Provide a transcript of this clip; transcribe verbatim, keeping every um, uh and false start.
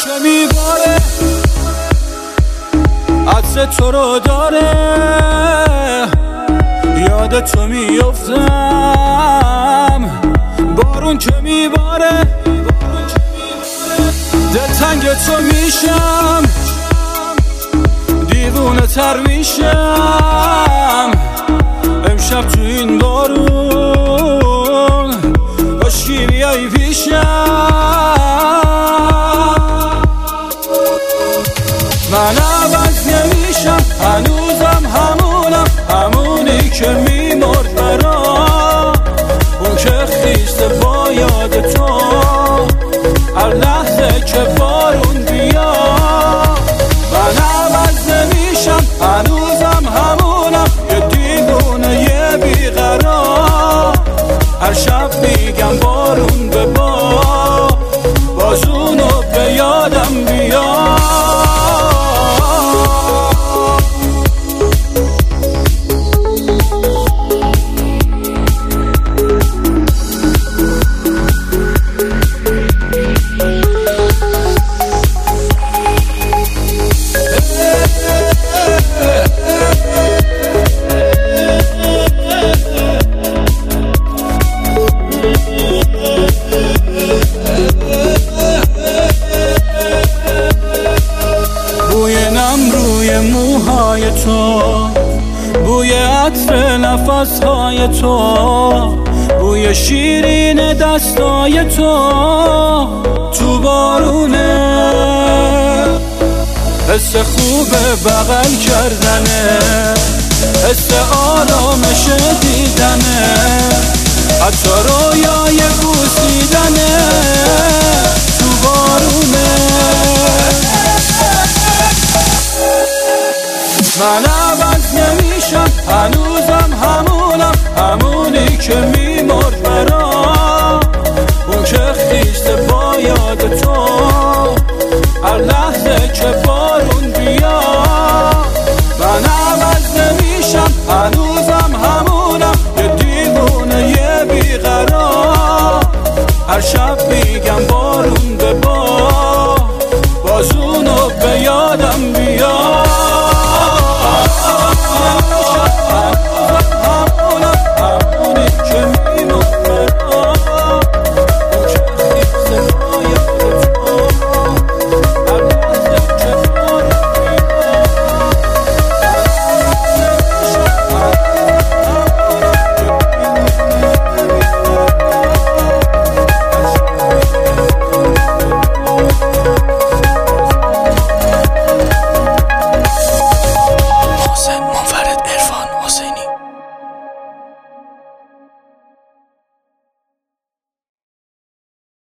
که میباره عطر تو رو داره، یاد تو میفتم بارون که میباره، دلتنگ تو میشم دیوونه تر میشم امشب تو این بارون کاشکی بیایی پیشم. من عوض نمیشم هنوزم همونم، همونی که میمرد برام، اون که خیسته با یاد تو هر لحظه که بارون بیا. من عوض نمیشم هنوزم همونم، یه دیوونه یه بیقرار، هر شب میگم بارون به با بازونو به یادم بیا. موهای تو، بوی عطر نفسهای تو، بوی شیرین دستای تو تو بارونه، حس خوب بغل کردنه، حس آرامش دیدنه، حتی رویای بوسیدنه تو بارونه. من